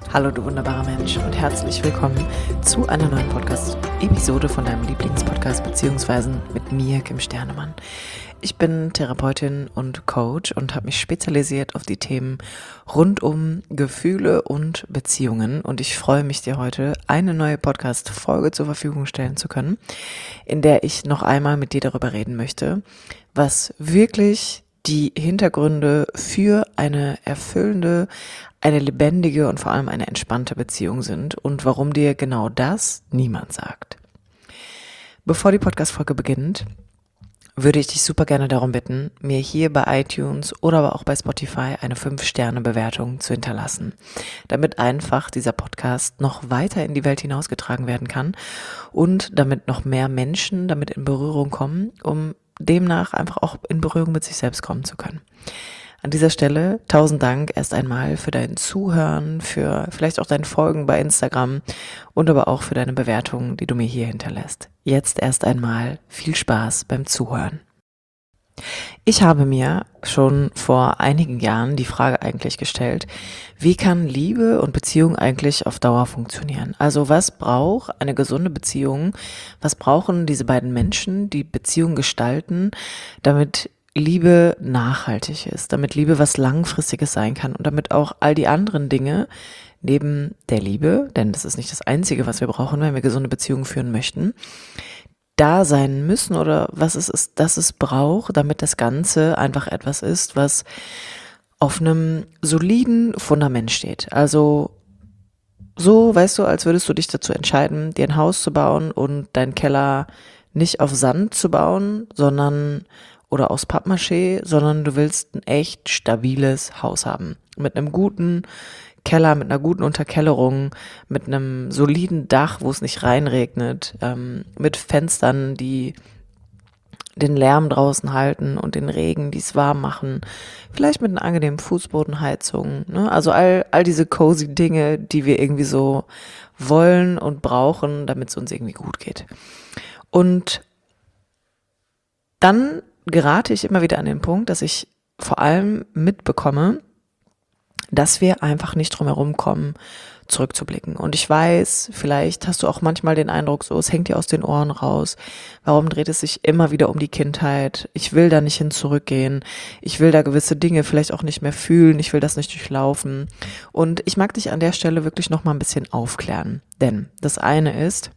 Hallo du wunderbarer Mensch und herzlich willkommen zu einer neuen Podcast-Episode von deinem Lieblingspodcast beziehungsweise mit mir, Kim Sternemann. Ich bin Therapeutin und Coach und habe mich spezialisiert auf die Themen rund um Gefühle und Beziehungen und ich freue mich, dir heute eine neue Podcast-Folge zur Verfügung stellen zu können, in der ich noch einmal mit dir darüber reden möchte, was wirklich die Hintergründe für eine erfüllende, eine lebendige und vor allem eine entspannte Beziehung sind und warum dir genau das niemand sagt. Bevor die Podcast-Folge beginnt, würde ich dich super gerne darum bitten, mir hier bei iTunes oder aber auch bei Spotify eine 5-Sterne-Bewertung zu hinterlassen, damit einfach dieser Podcast noch weiter in die Welt hinausgetragen werden kann und damit noch mehr Menschen damit in Berührung kommen, um demnach einfach auch in Berührung mit sich selbst kommen zu können. An dieser Stelle 1000 Dank erst einmal für dein Zuhören, für vielleicht auch dein Folgen bei Instagram und aber auch für deine Bewertungen, die du mir hier hinterlässt. Jetzt erst einmal viel Spaß beim Zuhören. Ich habe mir schon vor einigen Jahren die Frage eigentlich gestellt, wie kann Liebe und Beziehung eigentlich auf Dauer funktionieren? Also was braucht eine gesunde Beziehung? Was brauchen diese beiden Menschen, die Beziehung gestalten, damit Liebe nachhaltig ist, damit Liebe was Langfristiges sein kann und damit auch all die anderen Dinge neben der Liebe, denn das ist nicht das Einzige, was wir brauchen, wenn wir gesunde Beziehungen führen möchten, da sein müssen oder was es ist, dass es braucht, damit das Ganze einfach etwas ist, was auf einem soliden Fundament steht. Also so, weißt du, als würdest du dich dazu entscheiden, dir ein Haus zu bauen und deinen Keller nicht auf Sand zu bauen, sondern oder aus Pappmaché, sondern du willst ein echt stabiles Haus haben. Mit einem guten Keller, mit einer guten Unterkellerung, mit einem soliden Dach, wo es nicht reinregnet, mit Fenstern, die den Lärm draußen halten und den Regen, die es warm machen, vielleicht mit einer angenehmen Fußbodenheizung, ne? Also all diese cozy Dinge, die wir irgendwie so wollen und brauchen, damit es uns irgendwie gut geht. Und dann gerate ich immer wieder an den Punkt, dass ich vor allem mitbekomme, dass wir einfach nicht drum herum kommen, zurückzublicken. Und ich weiß, vielleicht hast du auch manchmal den Eindruck, so, es hängt dir aus den Ohren raus. Warum dreht es sich immer wieder um die Kindheit? Ich will da nicht hin zurückgehen. Ich will da gewisse Dinge vielleicht auch nicht mehr fühlen. Ich will das nicht durchlaufen. Und ich mag dich an der Stelle wirklich noch mal ein bisschen aufklären. Denn das eine ist,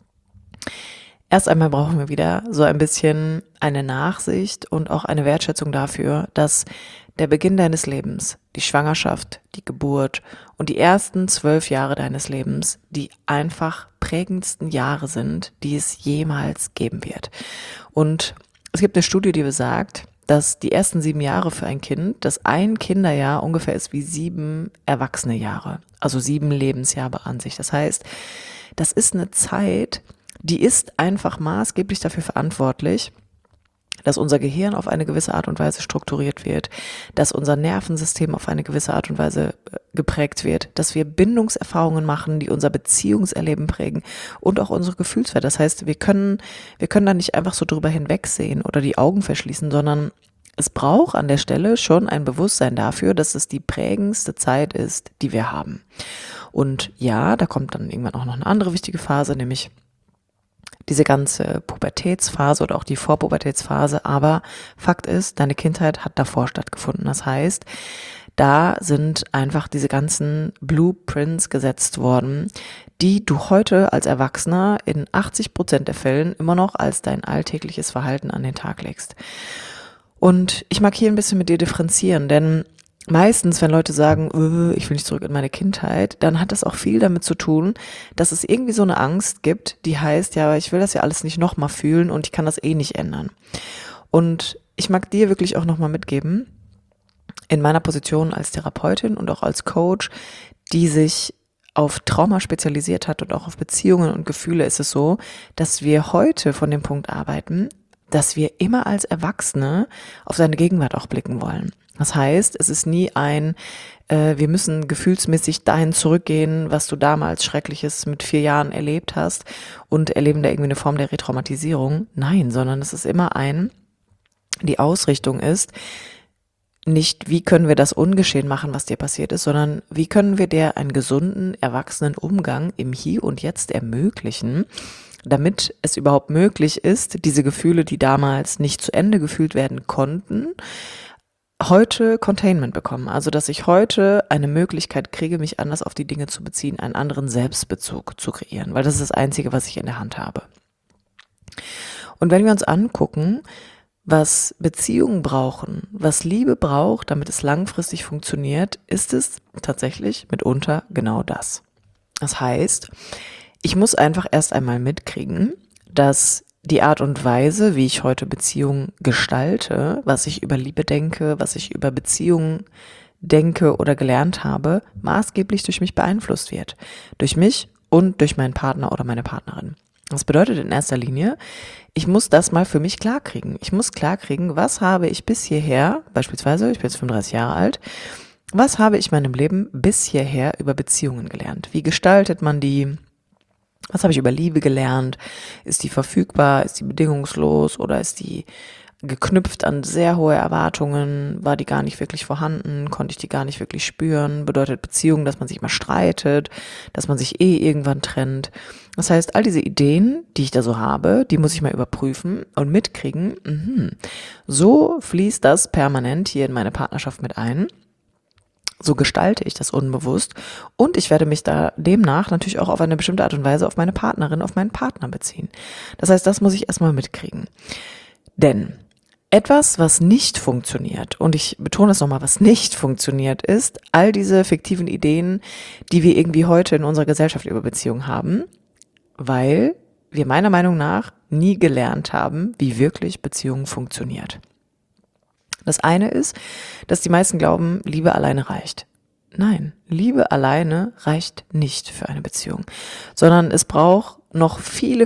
erst einmal brauchen wir wieder so ein bisschen eine Nachsicht und auch eine Wertschätzung dafür, dass der Beginn deines Lebens, die Schwangerschaft, die Geburt und die ersten 12 Jahre deines Lebens die einfach prägendsten Jahre sind, die es jemals geben wird. Und es gibt eine Studie, die besagt, dass die ersten 7 Jahre für ein Kind, dass ein Kinderjahr ungefähr ist wie 7 erwachsene Jahre, also 7 Lebensjahre an sich. Das heißt, das ist eine Zeit, die ist einfach maßgeblich dafür verantwortlich, dass unser Gehirn auf eine gewisse Art und Weise strukturiert wird, dass unser Nervensystem auf eine gewisse Art und Weise geprägt wird, dass wir Bindungserfahrungen machen, die unser Beziehungserleben prägen und auch unsere Gefühlswelt. Das heißt, wir können da nicht einfach so drüber hinwegsehen oder die Augen verschließen, sondern es braucht an der Stelle schon ein Bewusstsein dafür, dass es die prägendste Zeit ist, die wir haben. Und ja, da kommt dann irgendwann auch noch eine andere wichtige Phase, nämlich diese ganze Pubertätsphase oder auch die Vorpubertätsphase, aber Fakt ist, deine Kindheit hat davor stattgefunden. Das heißt, da sind einfach diese ganzen Blueprints gesetzt worden, die du heute als Erwachsener in 80% der Fällen immer noch als dein alltägliches Verhalten an den Tag legst. Und ich mag hier ein bisschen mit dir differenzieren, denn meistens, wenn Leute sagen, ich will nicht zurück in meine Kindheit, dann hat das auch viel damit zu tun, dass es irgendwie so eine Angst gibt, die heißt, ja, ich will das ja alles nicht nochmal fühlen und ich kann das eh nicht ändern. Und ich mag dir wirklich auch nochmal mitgeben, in meiner Position als Therapeutin und auch als Coach, die sich auf Trauma spezialisiert hat und auch auf Beziehungen und Gefühle, ist es so, dass wir heute von dem Punkt arbeiten, dass wir immer als Erwachsene auf seine Gegenwart auch blicken wollen. Das heißt, es ist nie wir müssen gefühlsmäßig dahin zurückgehen, was du damals Schreckliches mit 4 Jahren erlebt hast und erleben da irgendwie eine Form der Retraumatisierung. Nein, sondern es ist immer die Ausrichtung ist, nicht, wie können wir das ungeschehen machen, was dir passiert ist, sondern wie können wir dir einen gesunden, erwachsenen Umgang im Hier und Jetzt ermöglichen, damit es überhaupt möglich ist, diese Gefühle, die damals nicht zu Ende gefühlt werden konnten, heute Containment bekommen. Also, dass ich heute eine Möglichkeit kriege, mich anders auf die Dinge zu beziehen, einen anderen Selbstbezug zu kreieren, weil das ist das Einzige, was ich in der Hand habe. Und wenn wir uns angucken, was Beziehungen brauchen, was Liebe braucht, damit es langfristig funktioniert, ist es tatsächlich mitunter genau das. Das heißt, ich muss einfach erst einmal mitkriegen, dass die Art und Weise, wie ich heute Beziehungen gestalte, was ich über Liebe denke, was ich über Beziehungen denke oder gelernt habe, maßgeblich durch mich beeinflusst wird. Durch mich und durch meinen Partner oder meine Partnerin. Das bedeutet in erster Linie, ich muss das mal für mich klarkriegen. Ich muss klarkriegen, was habe ich bis hierher, beispielsweise, ich bin jetzt 35 Jahre alt, was habe ich in meinem Leben bis hierher über Beziehungen gelernt? Wie gestaltet man die? Was habe ich über Liebe gelernt? Ist die verfügbar? Ist die bedingungslos? Oder ist die geknüpft an sehr hohe Erwartungen? War die gar nicht wirklich vorhanden? Konnte ich die gar nicht wirklich spüren? Bedeutet Beziehung, dass man sich mal streitet, dass man sich irgendwann trennt? Das heißt, all diese Ideen, die ich da so habe, die muss ich mal überprüfen und mitkriegen. So fließt das permanent hier in meine Partnerschaft mit ein. So gestalte ich das unbewusst und ich werde mich da demnach natürlich auch auf eine bestimmte Art und Weise auf meine Partnerin, auf meinen Partner beziehen. Das heißt, das muss ich erstmal mitkriegen. Denn etwas, was nicht funktioniert, und ich betone das nochmal, was nicht funktioniert, ist all diese fiktiven Ideen, die wir irgendwie heute in unserer Gesellschaft über Beziehungen haben, weil wir meiner Meinung nach nie gelernt haben, wie wirklich Beziehung funktioniert. Das eine ist, dass die meisten glauben, Liebe alleine reicht. Nein, Liebe alleine reicht nicht für eine Beziehung, sondern es braucht noch viele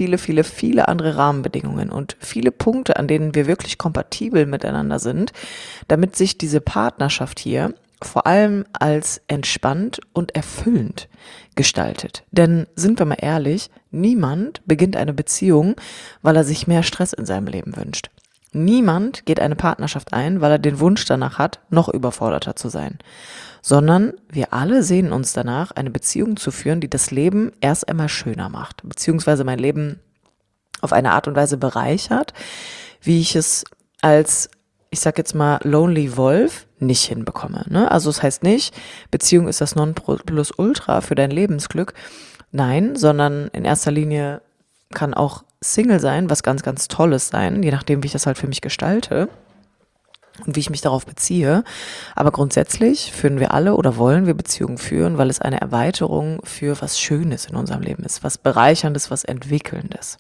andere Rahmenbedingungen und viele Punkte, an denen wir wirklich kompatibel miteinander sind, damit sich diese Partnerschaft hier vor allem als entspannt und erfüllend gestaltet. Denn sind wir mal ehrlich, niemand beginnt eine Beziehung, weil er sich mehr Stress in seinem Leben wünscht. Niemand geht eine Partnerschaft ein, weil er den Wunsch danach hat, noch überforderter zu sein, sondern wir alle sehnen uns danach, eine Beziehung zu führen, die das Leben erst einmal schöner macht, beziehungsweise mein Leben auf eine Art und Weise bereichert, wie ich es als, ich sag jetzt mal, Lonely Wolf nicht hinbekomme. Ne? Also es heißt nicht, Beziehung ist das Nonplusultra für dein Lebensglück. Nein, sondern in erster Linie kann auch Single sein, was ganz, ganz Tolles sein, je nachdem, wie ich das halt für mich gestalte und wie ich mich darauf beziehe. Aber grundsätzlich führen wir alle oder wollen wir Beziehungen führen, weil es eine Erweiterung für was Schönes in unserem Leben ist, was Bereicherndes, was Entwickelndes.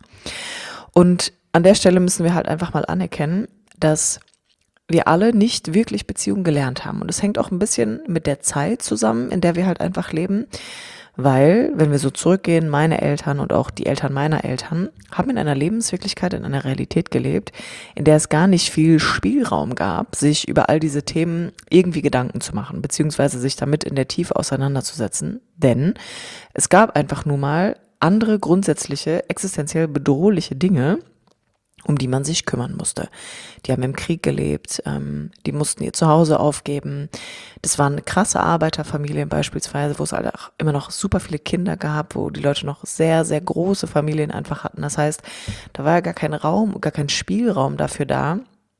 Und an der Stelle müssen wir halt einfach mal anerkennen, dass wir alle nicht wirklich Beziehungen gelernt haben. Und es hängt auch ein bisschen mit der Zeit zusammen, in der wir halt einfach leben. Weil, wenn wir so zurückgehen, meine Eltern und auch die Eltern meiner Eltern haben in einer Lebenswirklichkeit, in einer Realität gelebt, in der es gar nicht viel Spielraum gab, sich über all diese Themen irgendwie Gedanken zu machen, beziehungsweise sich damit in der Tiefe auseinanderzusetzen. Denn es gab einfach nur mal andere grundsätzliche, existenziell bedrohliche Dinge, um die man sich kümmern musste. Die haben im Krieg gelebt, die mussten ihr Zuhause aufgeben. Das waren krasse Arbeiterfamilien beispielsweise, wo es halt auch immer noch super viele Kinder gab, wo die Leute noch sehr, sehr große Familien einfach hatten. Das heißt, da war ja gar kein Raum, gar kein Spielraum dafür da,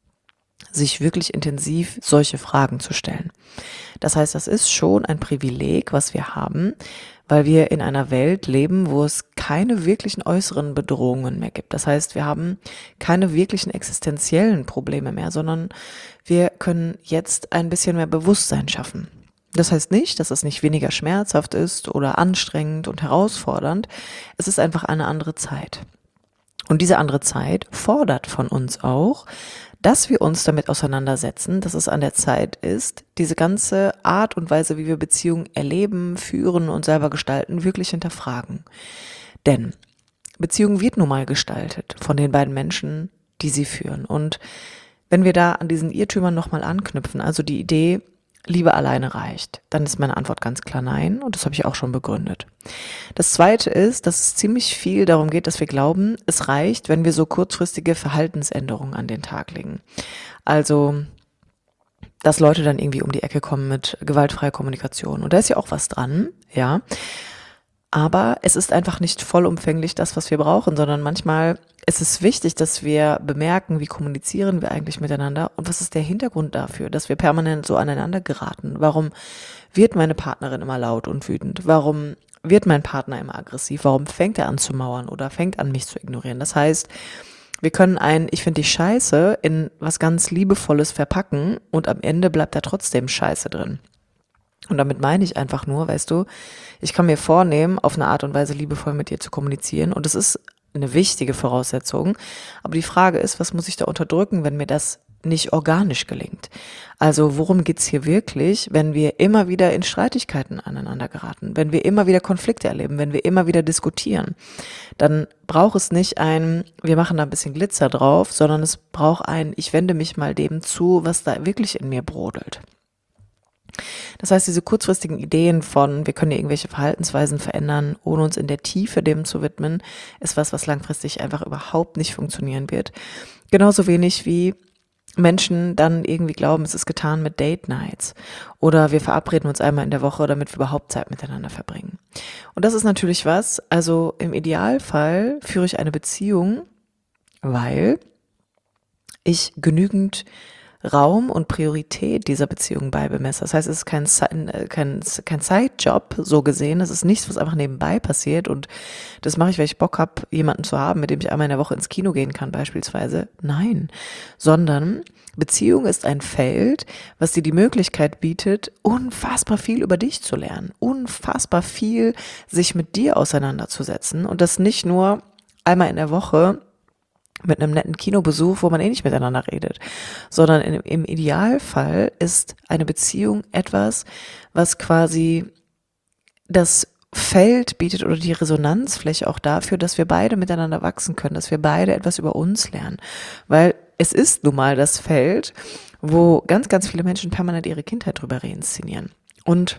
sich wirklich intensiv solche Fragen zu stellen. Das heißt, das ist schon ein Privileg, was wir haben, weil wir in einer Welt leben, wo es keine wirklichen äußeren Bedrohungen mehr gibt. Das heißt, wir haben keine wirklichen existenziellen Probleme mehr, sondern wir können jetzt ein bisschen mehr Bewusstsein schaffen. Das heißt nicht, dass es nicht weniger schmerzhaft ist oder anstrengend und herausfordernd. Es ist einfach eine andere Zeit. Und diese andere Zeit fordert von uns auch, dass wir uns damit auseinandersetzen, dass es an der Zeit ist, diese ganze Art und Weise, wie wir Beziehungen erleben, führen und selber gestalten, wirklich hinterfragen. Denn Beziehung wird nun mal gestaltet von den beiden Menschen, die sie führen. Und wenn wir da an diesen Irrtümern nochmal anknüpfen, also die Idee, Liebe alleine reicht, dann ist meine Antwort ganz klar nein und das habe ich auch schon begründet. Das Zweite ist, dass es ziemlich viel darum geht, dass wir glauben, es reicht, wenn wir so kurzfristige Verhaltensänderungen an den Tag legen. Also dass Leute dann irgendwie um die Ecke kommen mit gewaltfreier Kommunikation. Und da ist ja auch was dran, ja. Aber es ist einfach nicht vollumfänglich das, was wir brauchen, sondern manchmal ist es wichtig, dass wir bemerken, wie kommunizieren wir eigentlich miteinander und was ist der Hintergrund dafür, dass wir permanent so aneinander geraten. Warum wird meine Partnerin immer laut und wütend? Warum wird mein Partner immer aggressiv? Warum fängt er an zu mauern oder fängt an, mich zu ignorieren? Das heißt, wir können ein Ich finde dich scheiße in was ganz Liebevolles verpacken und am Ende bleibt da trotzdem Scheiße drin. Und damit meine ich einfach nur, weißt du, ich kann mir vornehmen, auf eine Art und Weise liebevoll mit dir zu kommunizieren und das ist eine wichtige Voraussetzung. Aber die Frage ist, was muss ich da unterdrücken, wenn mir das nicht organisch gelingt? Also worum geht's hier wirklich, wenn wir immer wieder in Streitigkeiten aneinander geraten, wenn wir immer wieder Konflikte erleben, wenn wir immer wieder diskutieren? Dann braucht es nicht wir machen da ein bisschen Glitzer drauf, sondern es braucht ich wende mich mal dem zu, was da wirklich in mir brodelt. Das heißt, diese kurzfristigen Ideen von, wir können ja irgendwelche Verhaltensweisen verändern, ohne uns in der Tiefe dem zu widmen, ist was langfristig einfach überhaupt nicht funktionieren wird. Genauso wenig wie Menschen dann irgendwie glauben, es ist getan mit Date Nights oder wir verabreden uns einmal in der Woche, damit wir überhaupt Zeit miteinander verbringen. Und das ist natürlich also im Idealfall führe ich eine Beziehung, weil ich genügend Raum und Priorität dieser Beziehung beimesse. Das heißt, es ist kein Sidejob, so gesehen. Es ist nichts, was einfach nebenbei passiert und das mache ich, weil ich Bock habe, jemanden zu haben, mit dem ich einmal in der Woche ins Kino gehen kann beispielsweise. Nein, sondern Beziehung ist ein Feld, was dir die Möglichkeit bietet, unfassbar viel über dich zu lernen, unfassbar viel sich mit dir auseinanderzusetzen und das nicht nur einmal in der Woche mit einem netten Kinobesuch, wo man nicht miteinander redet, sondern im Idealfall ist eine Beziehung etwas, was quasi das Feld bietet oder die Resonanzfläche auch dafür, dass wir beide miteinander wachsen können, dass wir beide etwas über uns lernen, weil es ist nun mal das Feld, wo ganz, ganz viele Menschen permanent ihre Kindheit drüber reinszenieren und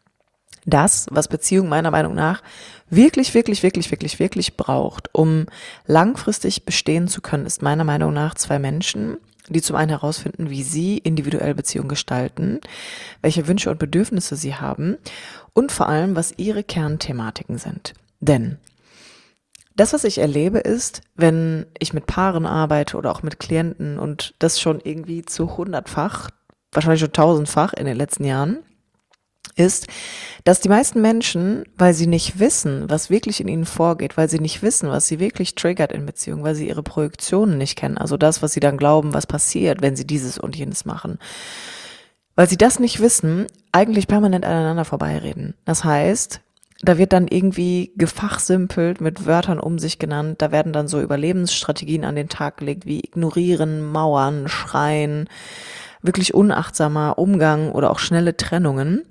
das, was Beziehung meiner Meinung nach wirklich, wirklich, wirklich, wirklich, wirklich braucht, um langfristig bestehen zu können, ist meiner Meinung nach 2 Menschen, die zum einen herausfinden, wie sie individuell Beziehung gestalten, welche Wünsche und Bedürfnisse sie haben und vor allem, was ihre Kernthematiken sind. Denn das, was ich erlebe, ist, wenn ich mit Paaren arbeite oder auch mit Klienten und das schon irgendwie zu 100-fach, wahrscheinlich schon 1000-fach in den letzten Jahren, ist, dass die meisten Menschen, weil sie nicht wissen, was wirklich in ihnen vorgeht, weil sie nicht wissen, was sie wirklich triggert in Beziehungen, weil sie ihre Projektionen nicht kennen, also das, was sie dann glauben, was passiert, wenn sie dieses und jenes machen, weil sie das nicht wissen, eigentlich permanent aneinander vorbeireden. Das heißt, da wird dann irgendwie gefachsimpelt, mit Wörtern um sich genannt, da werden dann so Überlebensstrategien an den Tag gelegt, wie ignorieren, mauern, schreien, wirklich unachtsamer Umgang oder auch schnelle Trennungen,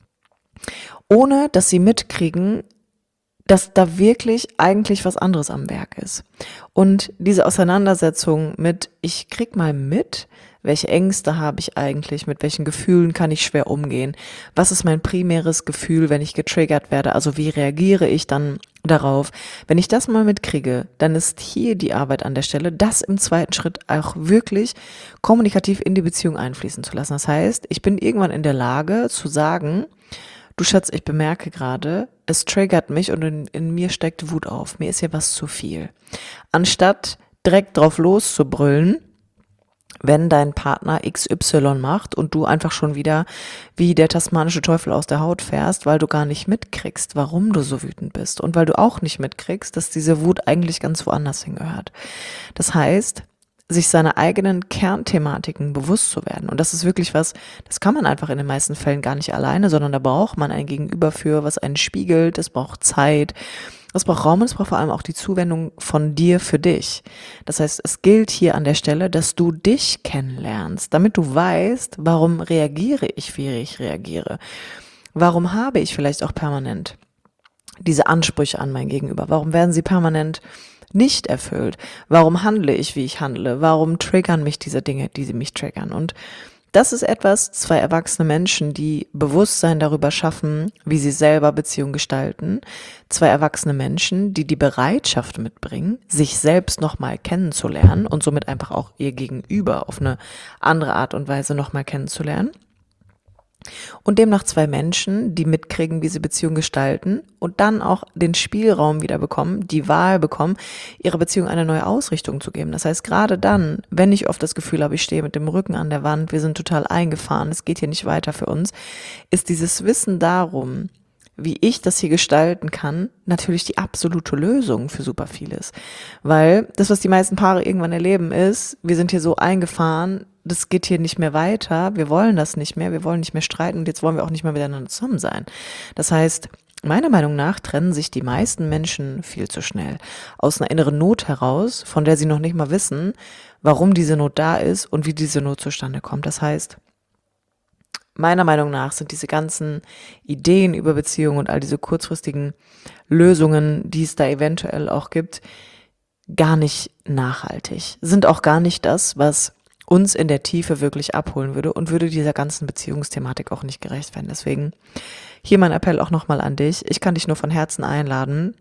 ohne dass sie mitkriegen, dass da wirklich eigentlich was anderes am Werk ist. Und diese Auseinandersetzung mit, ich krieg mal mit, welche Ängste habe ich eigentlich, mit welchen Gefühlen kann ich schwer umgehen, was ist mein primäres Gefühl, wenn ich getriggert werde, also wie reagiere ich dann darauf. Wenn ich das mal mitkriege, dann ist hier die Arbeit an der Stelle, das im zweiten Schritt auch wirklich kommunikativ in die Beziehung einfließen zu lassen. Das heißt, ich bin irgendwann in der Lage zu sagen, du Schatz, ich bemerke gerade, es triggert mich und in mir steckt Wut auf. Mir ist hier was zu viel. Anstatt direkt drauf loszubrüllen, wenn dein Partner XY macht und du einfach schon wieder wie der tasmanische Teufel aus der Haut fährst, weil du gar nicht mitkriegst, warum du so wütend bist und weil du auch nicht mitkriegst, dass diese Wut eigentlich ganz woanders hingehört. Das heißt, sich seiner eigenen Kernthematiken bewusst zu werden. Und das ist wirklich was, das kann man einfach in den meisten Fällen gar nicht alleine, sondern da braucht man ein Gegenüber für, was einen spiegelt, es braucht Zeit, es braucht Raum und es braucht vor allem auch die Zuwendung von dir für dich. Das heißt, es gilt hier an der Stelle, dass du dich kennenlernst, damit du weißt, warum reagiere ich, wie ich reagiere. Warum habe ich vielleicht auch permanent diese Ansprüche an mein Gegenüber? Warum werden sie permanent nicht erfüllt? Warum handle ich, wie ich handle? Warum triggern mich diese Dinge, die sie mich triggern? Und Das ist etwas, zwei erwachsene Menschen, die Bewusstsein darüber schaffen, wie sie selber Beziehungen gestalten. Zwei erwachsene Menschen, die die Bereitschaft mitbringen, sich selbst nochmal kennenzulernen und somit einfach auch ihr Gegenüber auf eine andere Art und Weise nochmal kennenzulernen. Und demnach zwei Menschen, die mitkriegen, wie sie Beziehungen gestalten und dann auch den Spielraum wieder bekommen, die Wahl bekommen, ihrer Beziehung eine neue Ausrichtung zu geben. Das heißt, gerade dann, wenn ich oft das Gefühl habe, ich stehe mit dem Rücken an der Wand, wir sind total eingefahren, es geht hier nicht weiter für uns, ist dieses Wissen darum, wie ich das hier gestalten kann, natürlich die absolute Lösung für super vieles. Weil das, was die meisten Paare irgendwann erleben, ist, wir sind hier so eingefahren, das geht hier nicht mehr weiter, wir wollen das nicht mehr, wir wollen nicht mehr streiten und jetzt wollen wir auch nicht mehr miteinander zusammen sein. Das heißt, meiner Meinung nach trennen sich die meisten Menschen viel zu schnell aus einer inneren Not heraus, von der sie noch nicht mal wissen, warum diese Not da ist und wie diese Not zustande kommt. Das heißt, meiner Meinung nach sind diese ganzen Ideen über Beziehungen und all diese kurzfristigen Lösungen, die es da eventuell auch gibt, gar nicht nachhaltig, sind auch gar nicht das, was uns in der Tiefe wirklich abholen würde und würde dieser ganzen Beziehungsthematik auch nicht gerecht werden. Deswegen hier mein Appell auch nochmal an dich. Ich kann dich nur von Herzen einladen,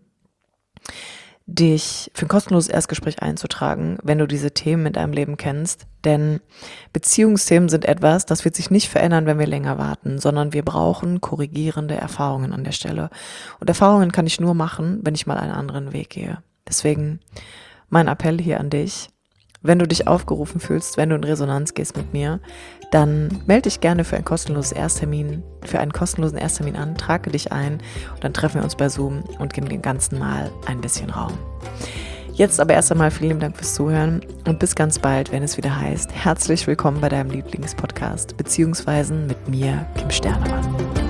dich für ein kostenloses Erstgespräch einzutragen, wenn du diese Themen in deinem Leben kennst. Denn Beziehungsthemen sind etwas, das wird sich nicht verändern, wenn wir länger warten, sondern wir brauchen korrigierende Erfahrungen an der Stelle. Und Erfahrungen kann ich nur machen, wenn ich mal einen anderen Weg gehe. Deswegen mein Appell hier an dich. Wenn du dich aufgerufen fühlst, wenn du in Resonanz gehst mit mir, dann melde dich gerne für einen kostenlosen Ersttermin an, trage dich ein und dann treffen wir uns bei Zoom und geben dem Ganzen mal ein bisschen Raum. Jetzt aber erst einmal vielen Dank fürs Zuhören und bis ganz bald, wenn es wieder heißt, herzlich willkommen bei deinem Lieblingspodcast, beziehungsweise mit mir, Kim Sternemann.